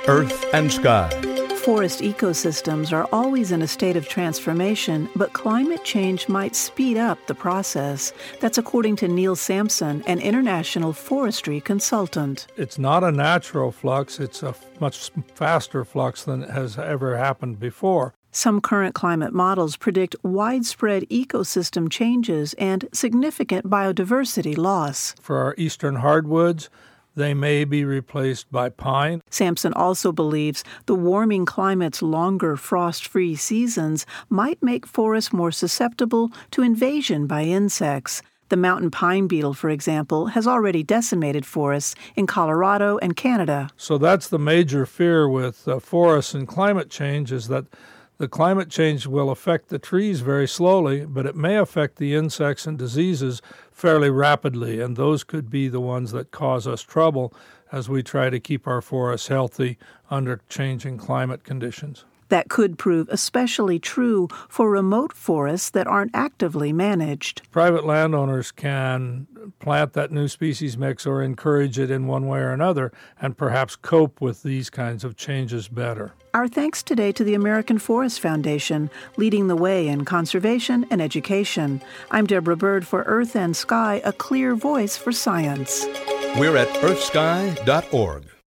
Earth and Sky. Forest ecosystems are always in a state of transformation, but climate change might speed up the process. That's according to Neil Sampson, an international forestry consultant. It's not a natural flux. It's a much faster flux than has ever happened before. Some current climate models predict widespread ecosystem changes and significant biodiversity loss. For our eastern hardwoods, they may be replaced by pine. Sampson also believes the warming climate's longer frost-free seasons might make forests more susceptible to invasion by insects. The mountain pine beetle, for example, has already decimated forests in Colorado and Canada. So that's the major fear with forests and climate change, is that the climate change will affect the trees very slowly, but it may affect the insects and diseases fairly rapidly, and those could be the ones that cause us trouble as we try to keep our forests healthy under changing climate conditions. That could prove especially true for remote forests that aren't actively managed. Private landowners can plant that new species mix or encourage it in one way or another and perhaps cope with these kinds of changes better. Our thanks today to the American Forest Foundation, leading the way in conservation and education. I'm Deborah Bird for Earth and Sky, a clear voice for science. We're at earthsky.org.